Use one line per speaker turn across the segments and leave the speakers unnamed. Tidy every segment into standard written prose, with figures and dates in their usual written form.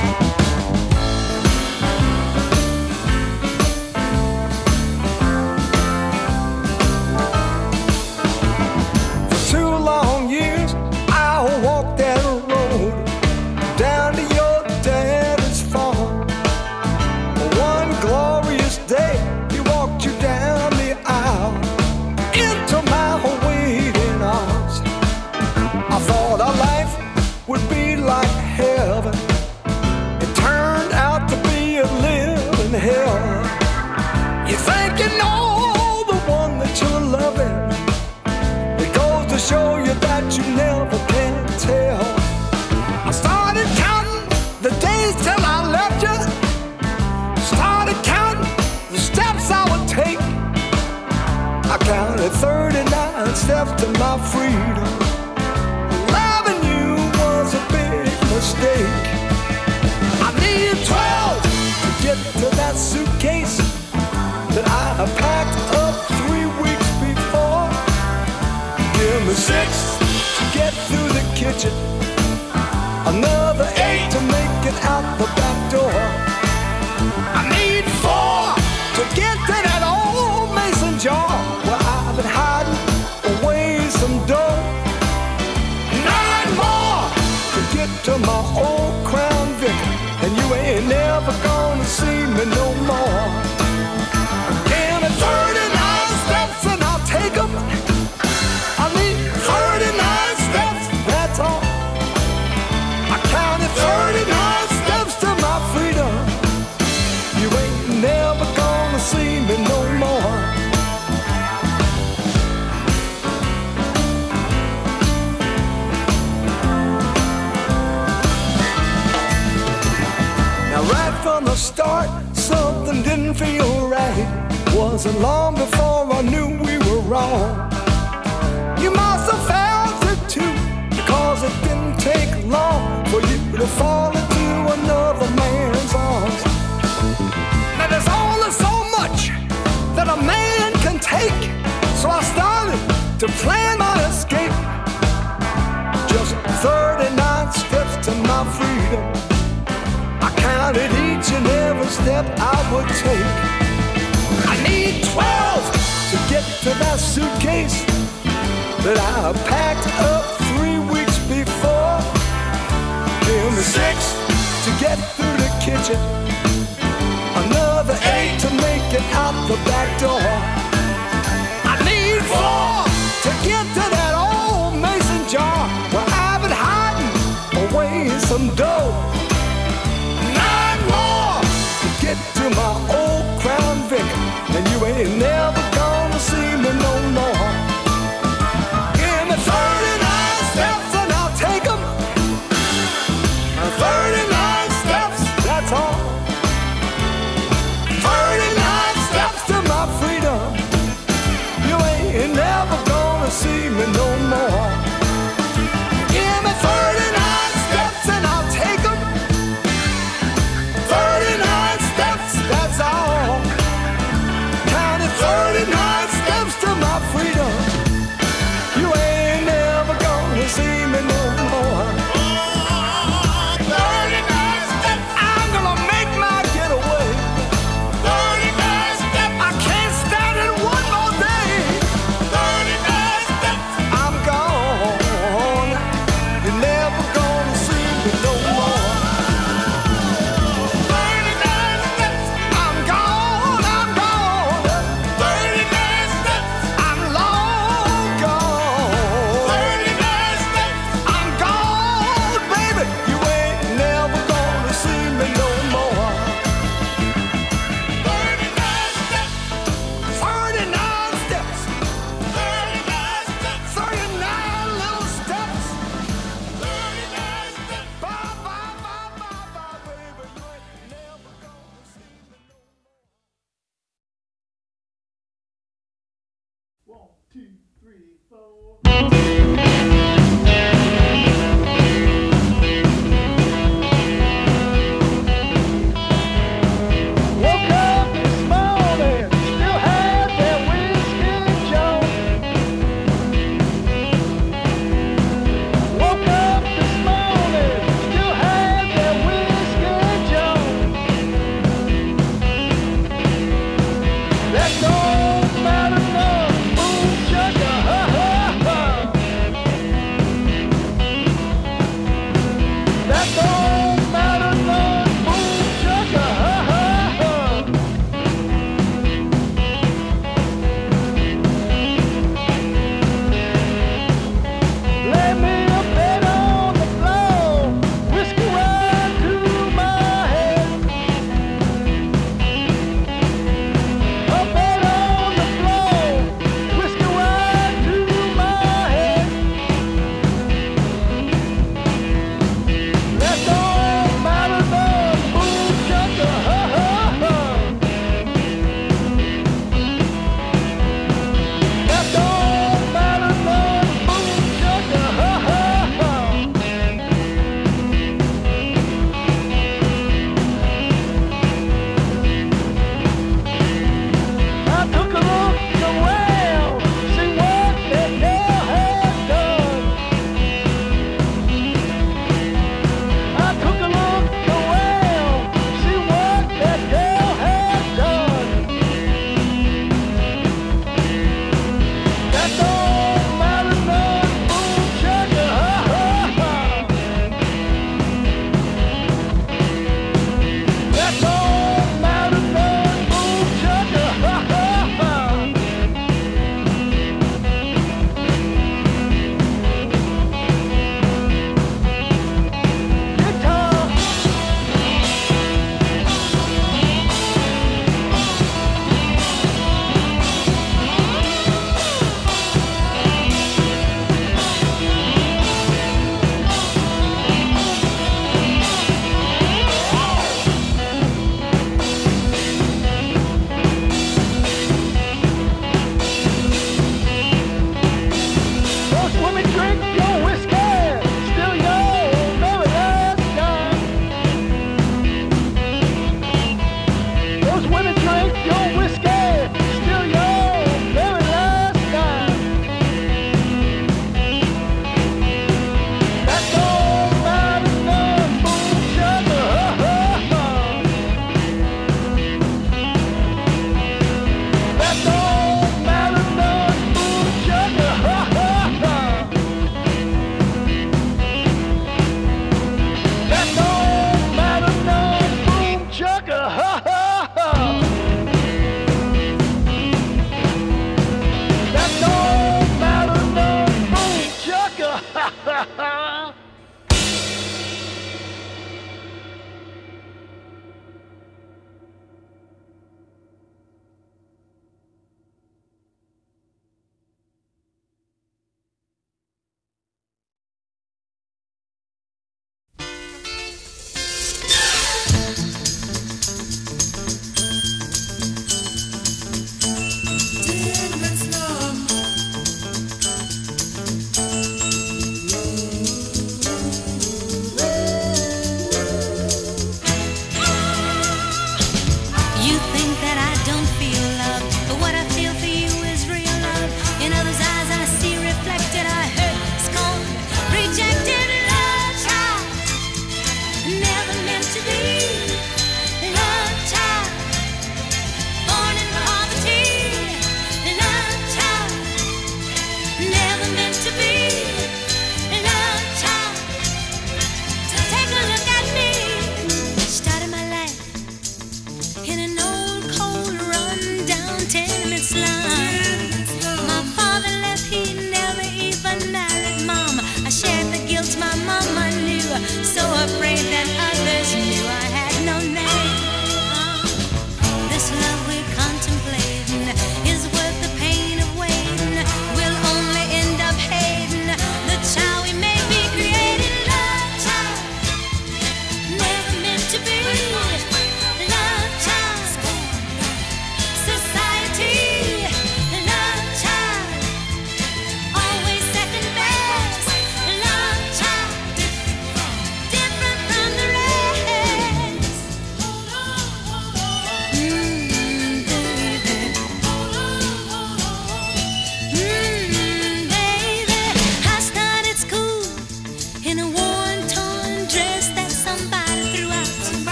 Show you that you never can tell. I started counting the days till I left you. Started counting the steps I would take. I counted 39 steps to my freedom. Loving you was a big mistake. I needed 12 to get to that suitcase that I packed up 3 weeks before. Give me 6 to get through the kitchen, another 8 to make it out the back door. I need 4 to get to that old mason jar where I've been hiding away some dough. 9 more to get to my old Crown Vic, and you ain't never gonna see me no more. Give me 39 steps and I'll take them. I need 39 steps, that's all. I counted 39 steps to my freedom. You ain't never gonna see me no more. Now right from the start, something didn't feel right. Wasn't long before I knew we were wrong. You must have felt it too, because it didn't take long for you to fall into another man's arms. Now there's only so much that a man can take, so I started to plan my escape. Just 39 steps to my freedom. I counted each and every step I would take. I need 12 to get to that suitcase that I packed up 3 weeks before. Give me 6 to get through the kitchen, another 8 to make it out the back door. I need 4 to get to that old mason jar where I've been hiding away some dough. 9 more to get to my old Crown Vic, and you ain't never gonna see me no more. 39 steps and I'll take them. 39 steps, that's all.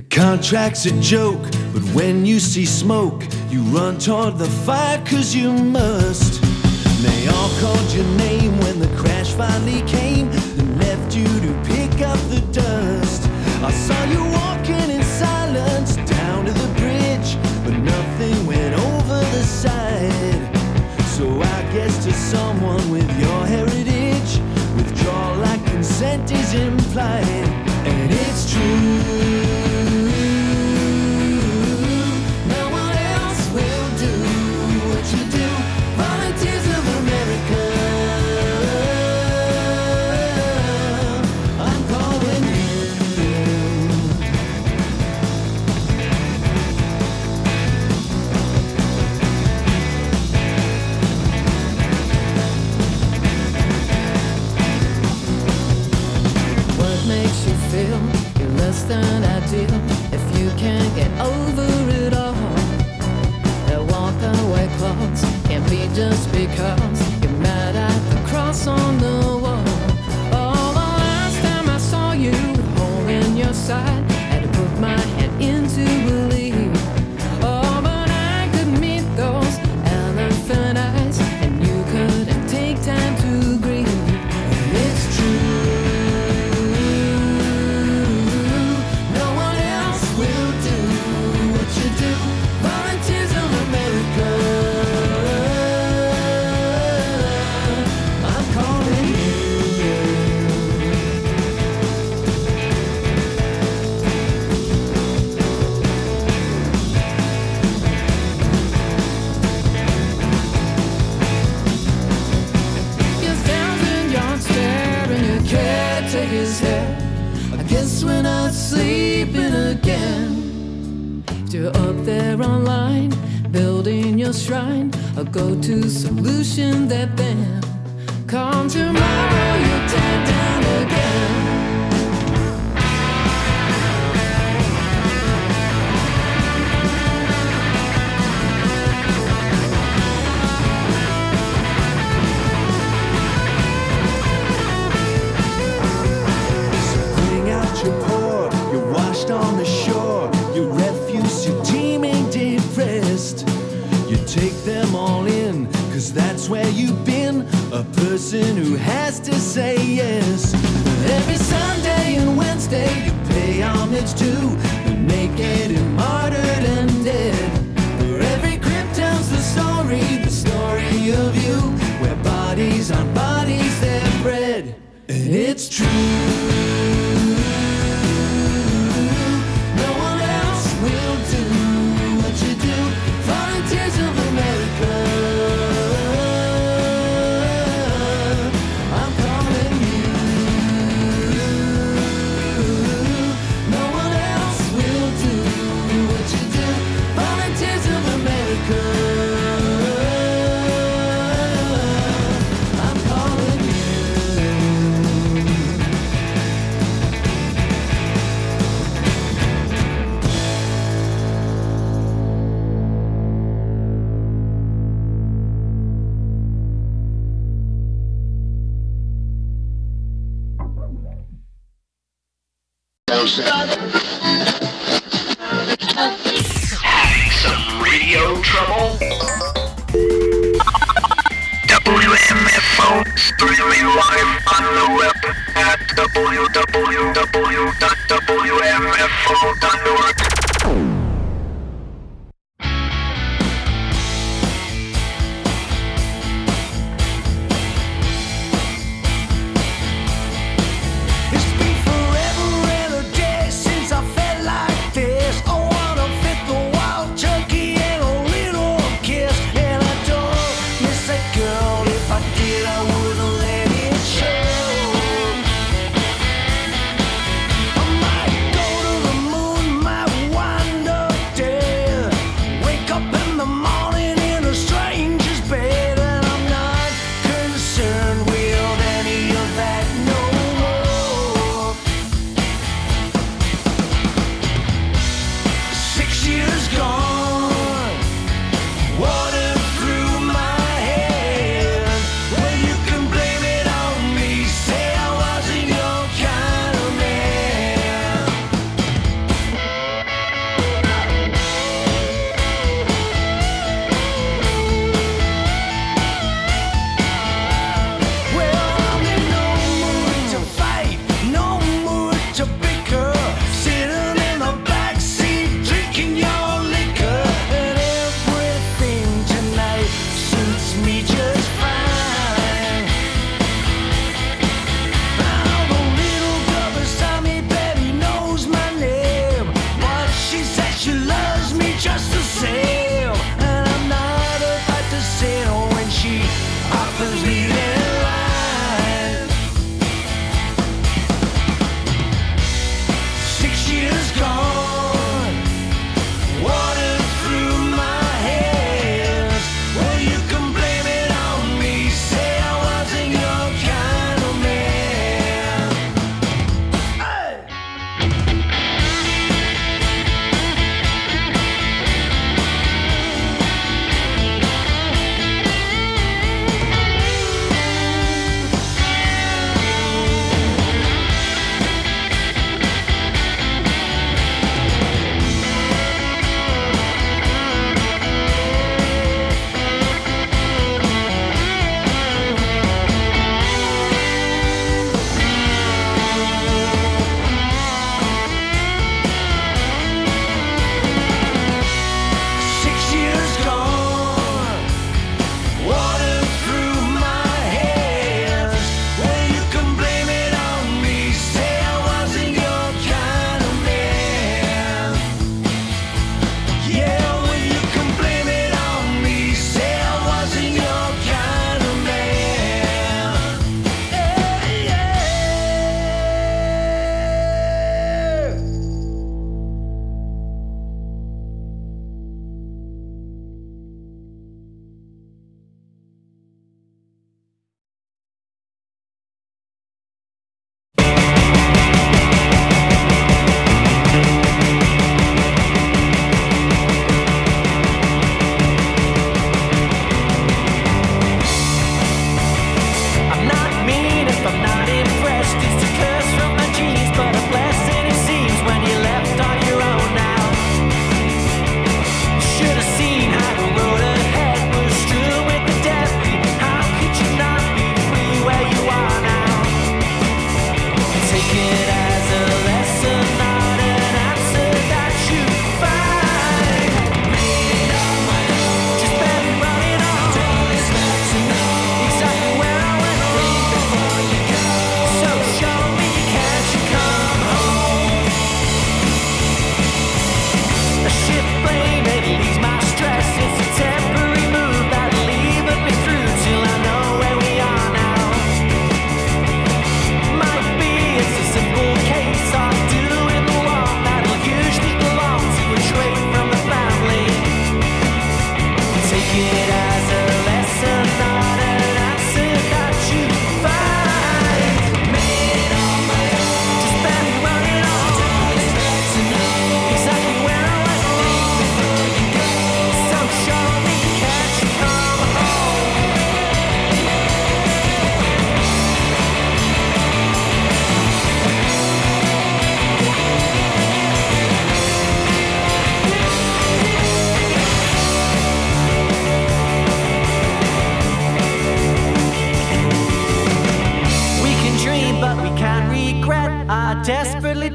Contract's a joke, but when you see smoke, you run toward the fire 'cause you must. They all called your name when the crash finally came and left you to pick up the dust. I saw you walking in silence down to the bridge, but nothing went over the side. So I guess to someone with your heritage, withdrawal like consent is implied. And it's true, no one else will do what you do. Volunteers of America, I'm calling you. What makes you feel you're less than ideal if you can't get over it all? That walk away clause can't be just because you're mad at the cross on the wall. Oh, the last time I saw you with a hole in your side, had to put my hand in to believe. Oh, but I could meet those elephant eyes, and you couldn't take time to grieve. And it's true, no one else will do what you do. Volunteers of America, I'm calling you. Your 1,000-yard stare and your caretaker's hair. I guess we're not sleeping again. If you're up there online, building your shrine, a go-to solution that then come tomorrow you tear down again. Bring out your pour, you're washed on the shore, your refuse, you're teeming depressed. You take them all in, 'cause that's where you've been, a person who has to say yes. Every Sunday and Wednesday you pay homage to the naked and martyred and dead. Where every crypt tells the story of you, where bodies on bodies they're bred. And it's true, no one else will do what you do. Volunteers of America, I'm calling you. No one else will do what you do. Volunteers of America, I'm calling you.
Having some radio trouble? WMFO streaming live on the web at www.wmfo.org.
It's been forever and a day since I felt like this. I wanna fit the wild turkey and a little kiss. And I don't miss that girl. If I did, I wouldn't let it show. I might go to the moon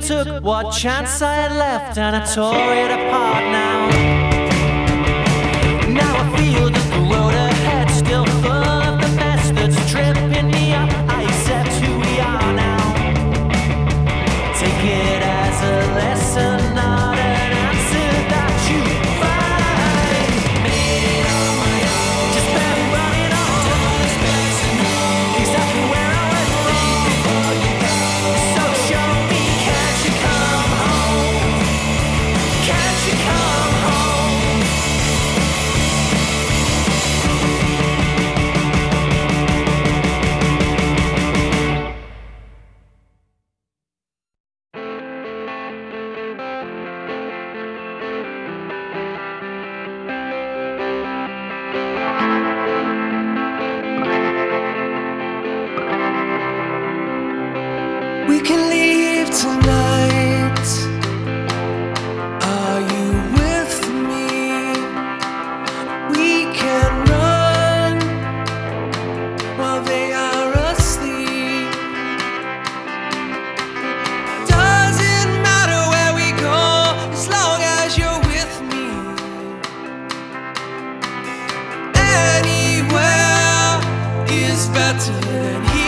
took what chance I had left and I tore it apart now. Now I feel that the road ahead still full of the mess that's tripping me up. I accept who we are now. Take it as a lesson, not an answer that you find. Made it on my own, just been running on. Exactly where I went wrong. So show me, can't you come home? Can't you come home?
We can leave tonight. Are you with me? We can run while they are asleep. Doesn't matter where we go as long as you're with me. Anywhere is better than here.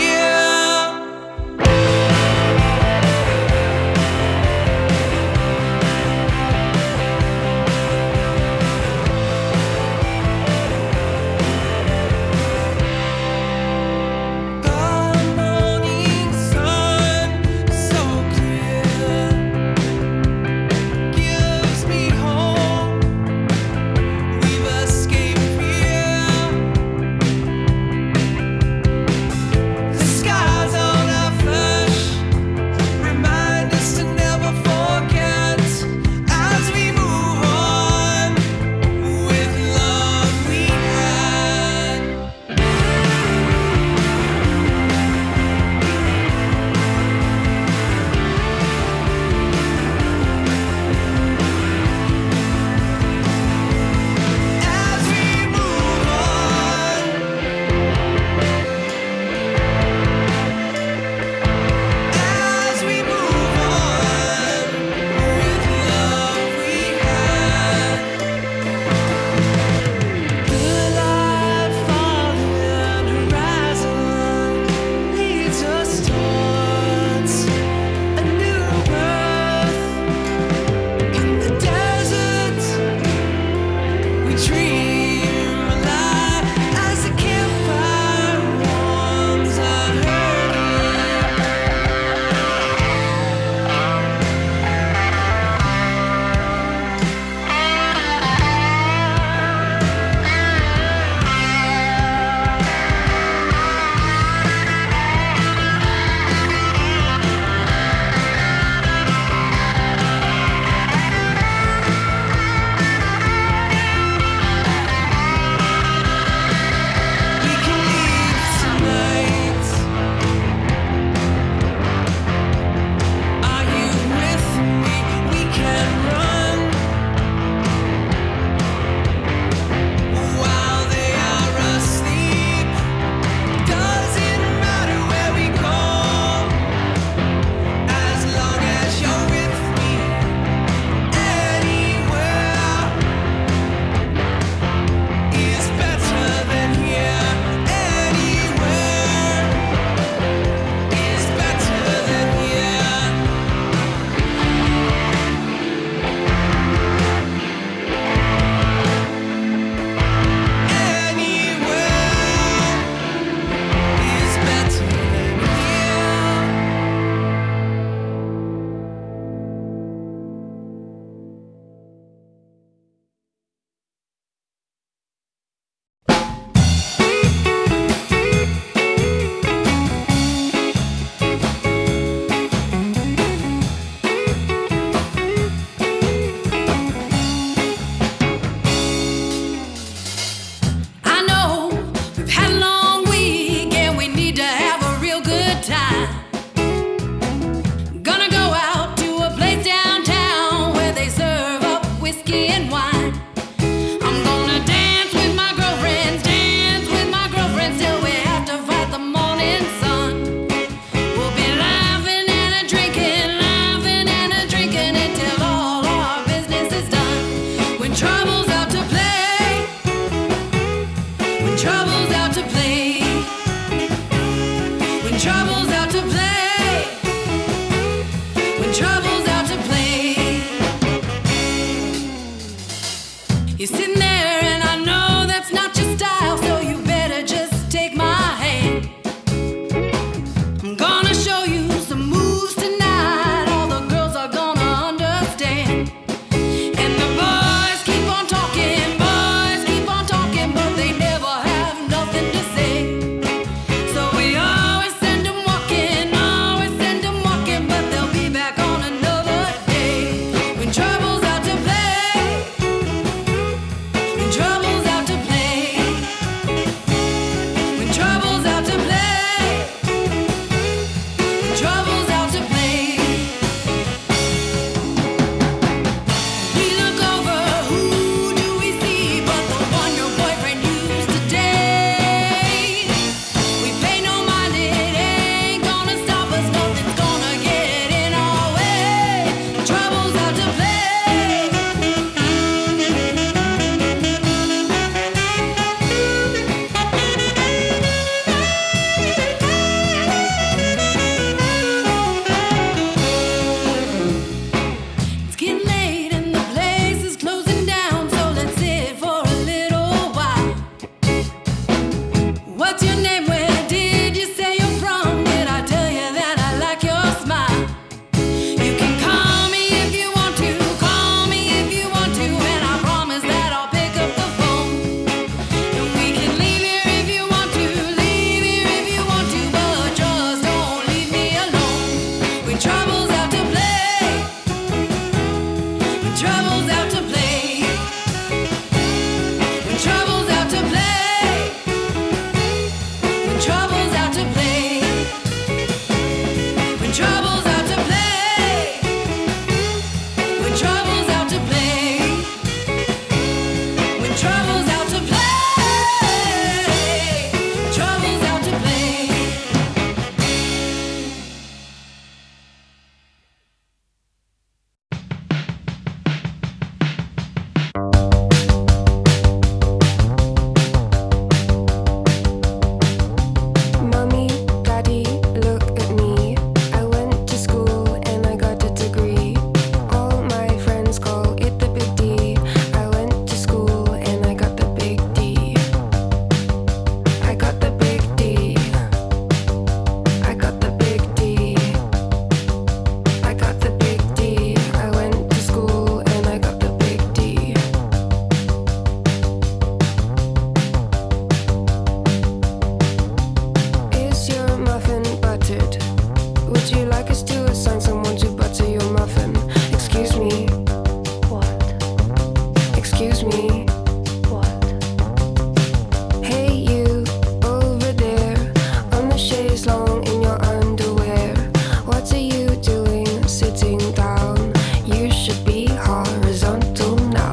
trouble's out to play, when trouble's out to play, you're sitting there and I know that's not your style, so you better just take my hand. I'm gonna show you some moves tonight, all the girls are gonna understand. And the boys keep on talking, but they never have nothing to say. So we always send them walking, but they'll be back on another day. When trouble's out to play, when trouble's out to play, when trouble's out to play, when trouble's out to play. We look over, who do we see but the one your boyfriend used to date? We pay no mind, it ain't gonna stop us, nothing's gonna get in our way. Trouble's out to play. It's getting late and the place is closing down, so let's sit for a little while. What's your name? Where did you say you're from? Did I tell you that I like your smile? You can call me if you want to, and I promise that I'll pick up the phone. And we can leave here if you want to, but just don't leave me alone. When trouble's out to play, when trouble's out to play, when trouble's out to play, when trouble's out to play, when trouble's out to play, when trouble's out to play, when trouble's out to play, trouble's out to play.
Mommy, Daddy, look at me. I went to school and I got a degree. All my friends call it the big D. I went to school and I got the big D. I got the big D. I got the big D. I got the big D. I went to school and I got the big D. Is your muffin buttered? Would you like us to assign someone to butter your muffin? Excuse me. What? Excuse me. What? Hey you, over there, on the chaise long in your underwear. What are you doing sitting down? You should be horizontal now.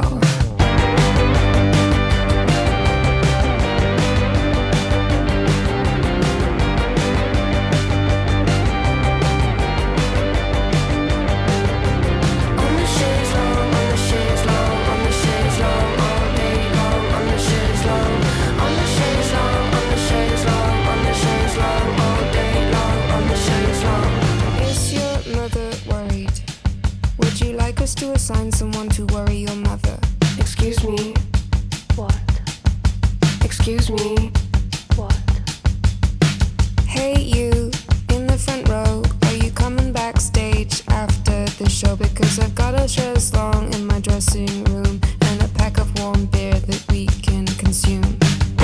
On the chaise long, on the chaise long, on the chaise long, all day long, on the chaise long, on the chaise long, on the chaise long, on the chaise long, all day long, on the chaise long. Is your mother worried? Would you like us to assign someone to worry your mother? Excuse me. What? Excuse me. What? Hey you, in the front row, are you coming backstage after the show? Because I've got a chaise long in my dressing room and a pack of warm beer that we can consume.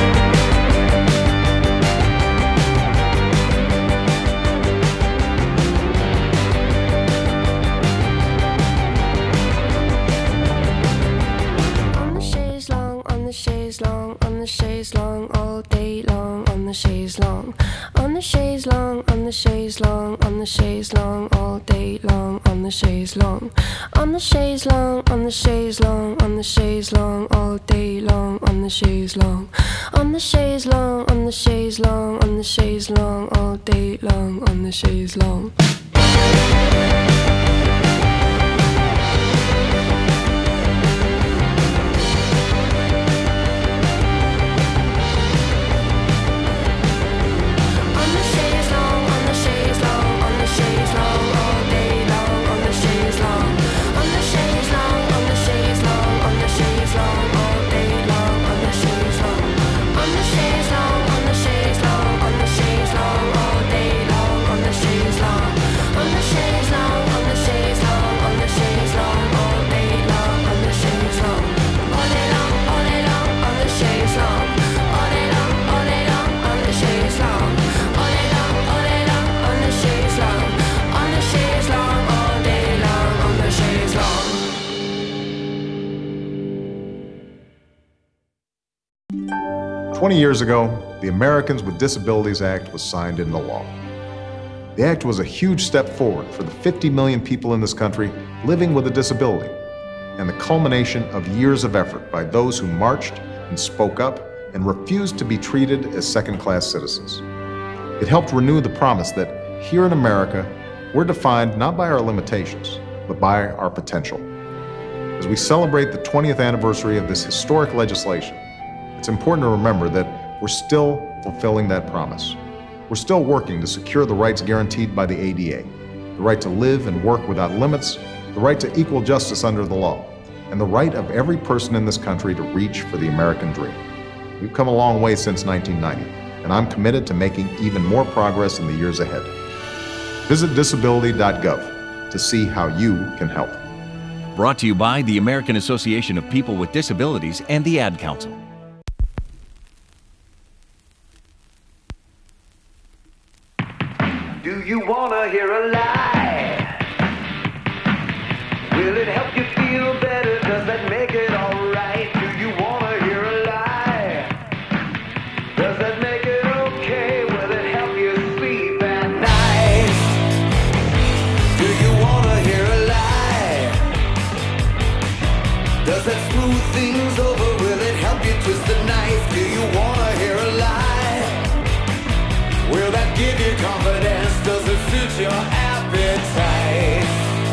On the chaise long, on the chaise long, on the chaise long, all day long, on the chaise long. On the chaise long, on the chaise long, on the chaise long, all day long, on the chaise long. On the chaise long, on the chaise long, on the chaise long, all day long, on the chaise long. On the chaise long, on the chaise long, on the chaise long, all day long, on the chaise long. On the chaise long,
20 years ago, the Americans with Disabilities Act was signed into law. The act was a huge step forward for the 50 million people in this country living with a disability, and the culmination of years of effort by those who marched and spoke up and refused to be treated as second-class citizens. It helped renew the promise that here in America, we're defined not by our limitations, but by our potential. As we celebrate the 20th anniversary of this historic legislation, it's important to remember that we're still fulfilling that promise. We're still working to secure the rights guaranteed by the ADA, the right to live and work without limits, the right to equal justice under the law, and the right of every person in this country to reach for the American dream. We've come a long way since 1990, and I'm committed to making even more progress in the years ahead. Visit disability.gov to see how you can help.
Brought to you by the American Association of People with Disabilities and the Ad Council.
Do you wanna hear a lie? Will it help you feel better? Does that make it alright? Do you wanna hear a lie? Does that make it okay? Will it help you sleep at night? Do you wanna hear a lie? Does that smooth things over? Will it help you twist the knife? Do you wanna hear a lie? Will that give you confidence? Does it suit your appetite?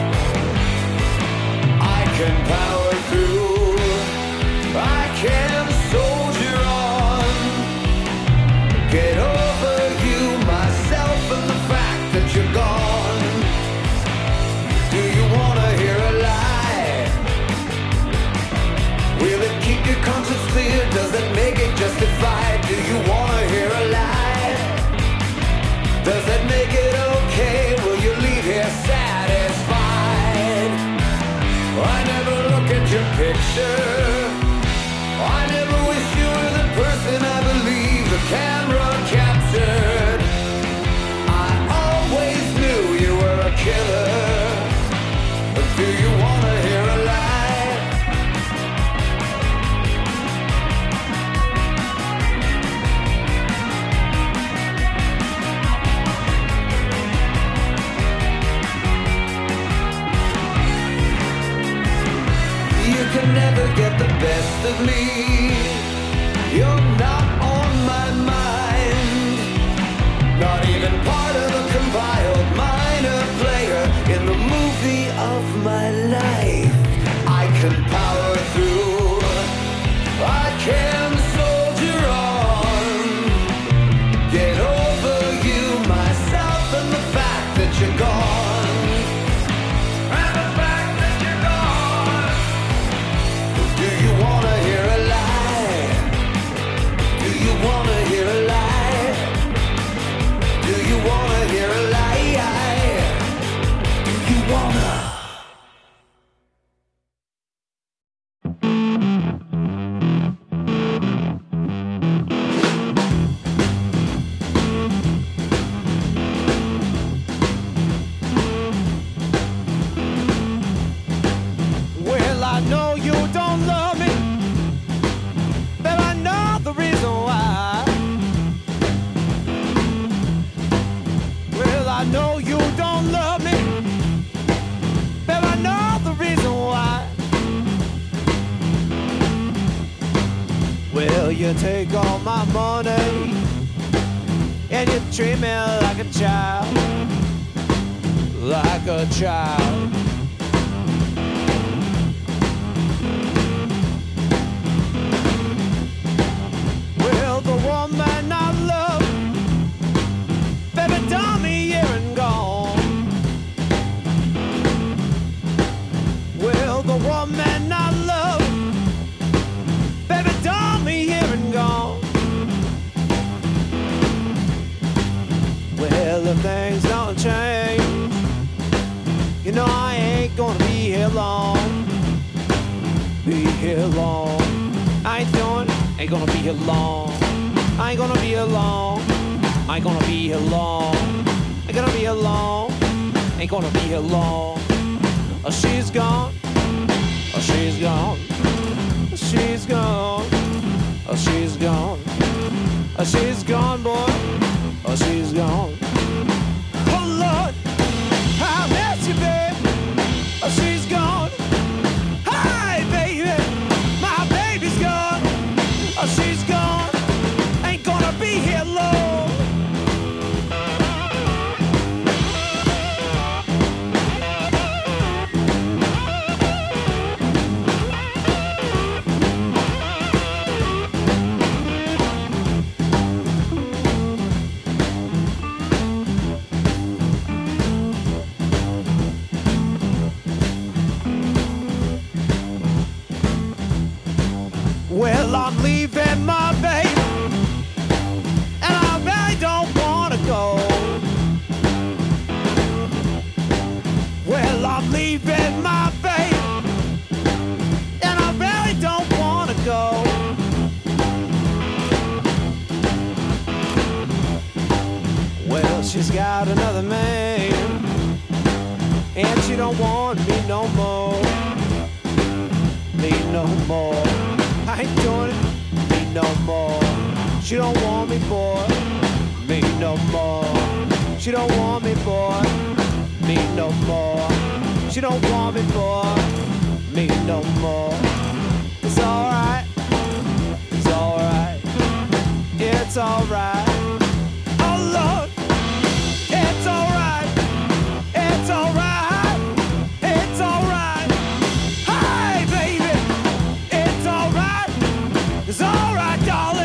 I can power through. I can soldier on. Get over you, myself, and the fact that you're gone. Do you wanna hear a lie? Will it keep your conscience clear? Does it make it justified? Do you wanna hear a lie? Does that make it okay? Will you leave here satisfied? I never look at your picture. I never wish you were the person I believe the camera captured. I always knew you were a killer. But do you wanna hear a lie? You can never get the best of me. You're not on my mind. Not even part of a compiled minor player in the movie of my life. I can power through. I can soldier on. Get over you, myself, and the fact that you're gone. And the fact that you're gone. Do you wanna hear a lie? Do you wanna hear a lie? Do you wanna hear a lie? Do you wanna?
Well, I know you don't love me, but I know the reason why. Well, I know you don't love me, but I know the reason why. Well, you take all my money and you treat me like a child, like a child. Well, the woman I love, baby, done me here and gone. Well, the woman I love, baby, done me here and gone. Well, if things don't change, you know I ain't gonna be here long. Be here long. I ain't doing, ain't gonna be here long. I ain't gonna be here long. I ain't gonna be here long. Ain't gonna be here long. Ain't gonna be here long. Oh, she's gone. Oh, she's gone. She's gone. Oh, she's gone.
Oh, she's gone, boy. Oh, she's gone. Oh, Lord, I miss you, babe. Oh, she's gone. Hi, baby. My baby's gone. Oh, she's gone. Ain't gonna be here long. Well, I'm leaving my baby, and I really don't wanna go. Well, I'm leaving my baby, and I really don't wanna go. Well, she's got another man, and she don't want me no more. Me no more. I ain't doing it, me no more. She don't want me, boy, me no more. She don't want me, boy, me no more. She don't want me, boy, me no more. It's alright, it's alright, it's alright. Oh Lord, it's alright, it's alright, it's alright. Hi, baby, it's alright. It's alright, darling.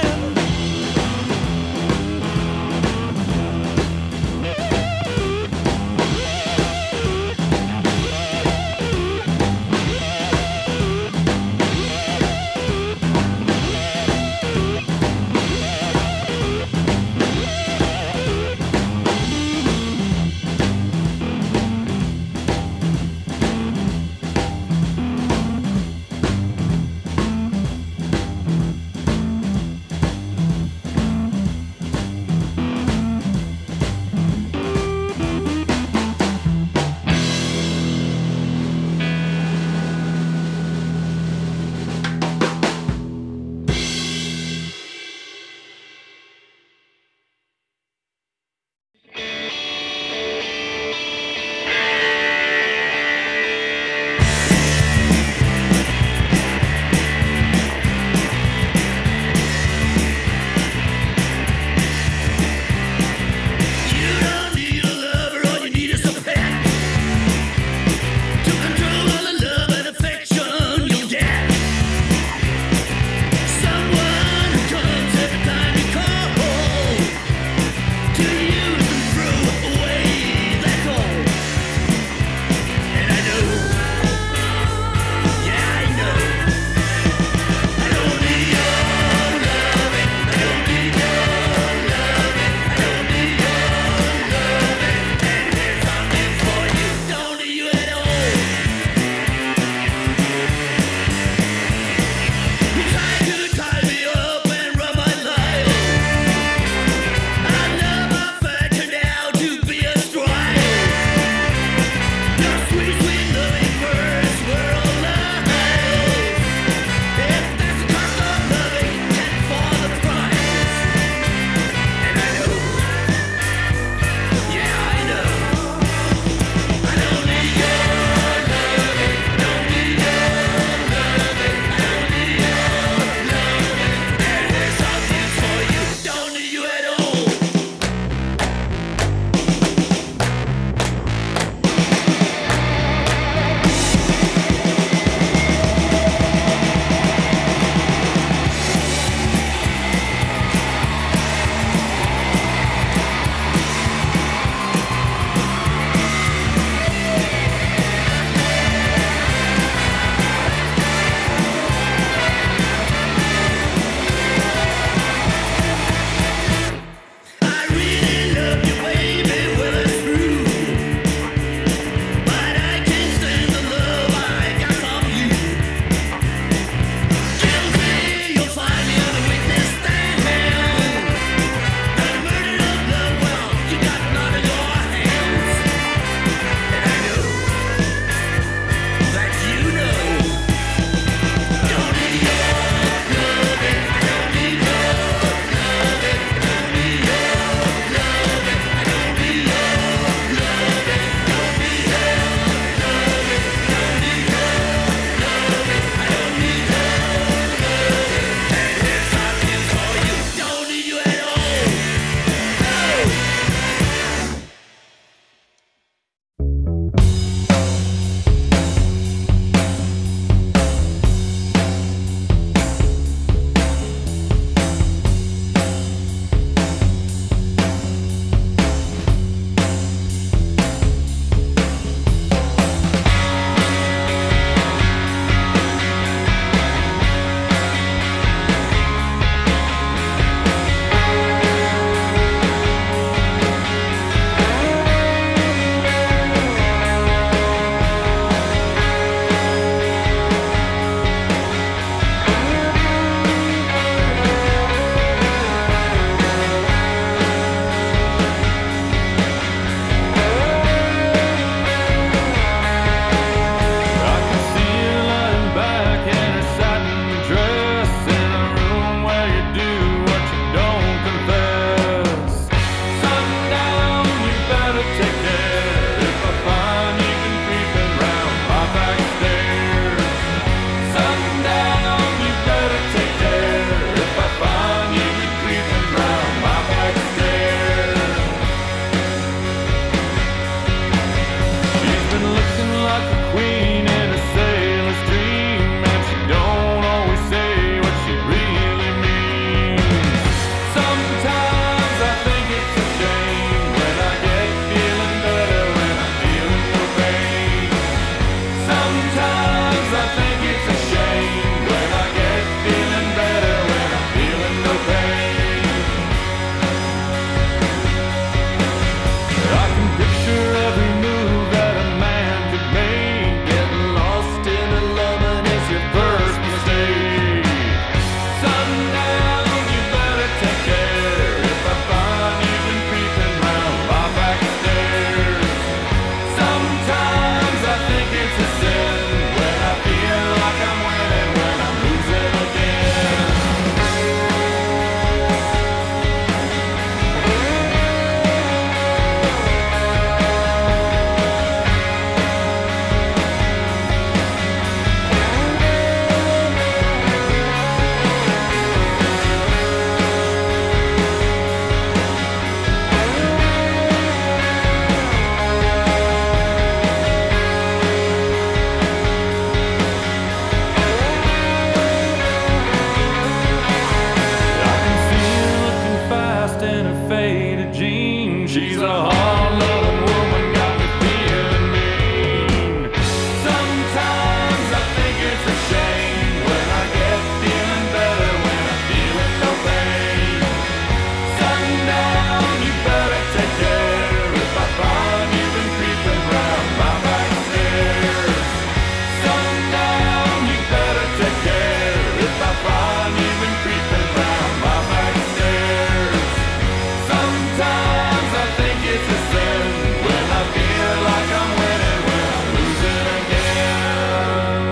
She's a hard-loving woman, got me feeling mean. Sometimes I think it's a shame when I get feeling better, when I'm feeling no pain. Sundown, you better take care if I find you've been creeping round my back stairs. Sundown, you better take care if I find you've been creeping round my back stairs. Sometimes I think it's a sin when I feel like I'm winning, when I'm losing again.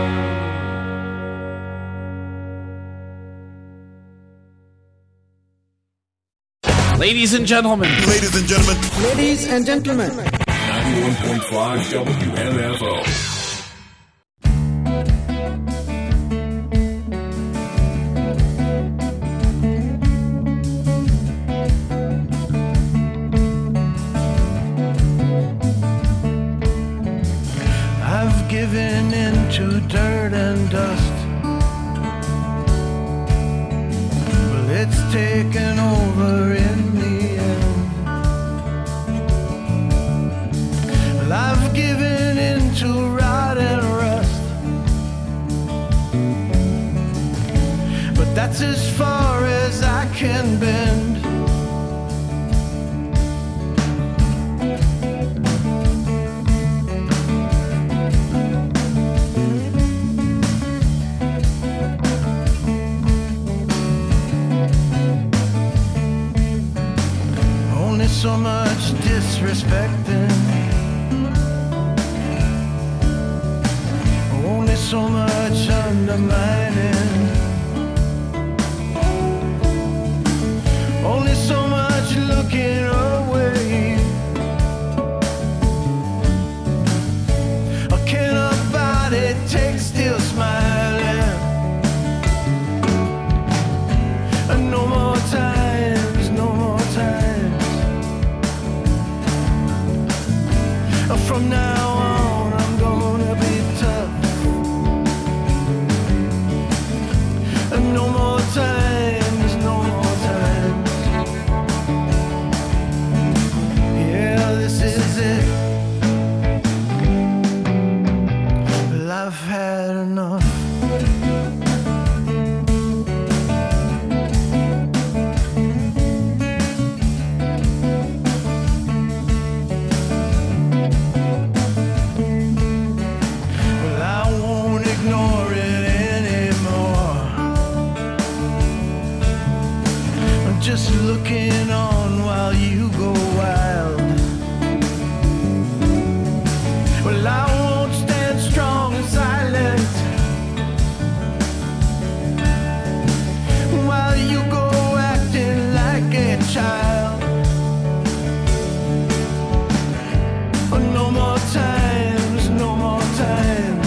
Ladies and gentlemen.
Ladies and gentlemen.
Ladies and gentlemen.
91.5 WMFO.
I've given into dirt and dust. Well, it's taken over in the end. Well, I've given into rot and rust. But that's as far as I can bend. Only so much disrespecting, only so much undermining, only so much looking away. Can a body take still smiling? No more times, no more times. From now on, I'm gonna be tough. No more times, no more times. Yeah, this is it. Well, I've had enough. Well, I won't ignore it anymore. I'm just looking on while you go wild. Well, I won't stand strong and silent while you go acting like a child. No more times, no more times.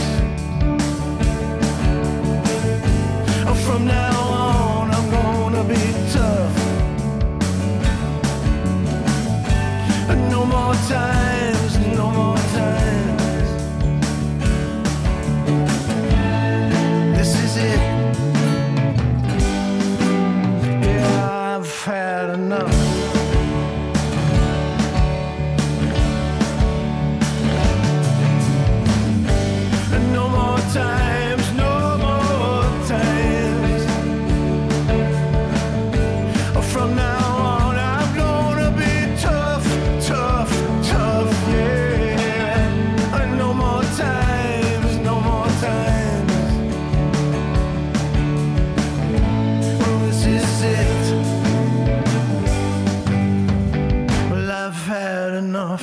From now on, I'm gonna be tough. No more times, no more times. This is it. Yeah, I've had enough. No more times, no more times. From now on, I'm gonna be tough, tough, tough, yeah. No more times, no more times. Well, this is it. Well, I've had enough.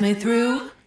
me through.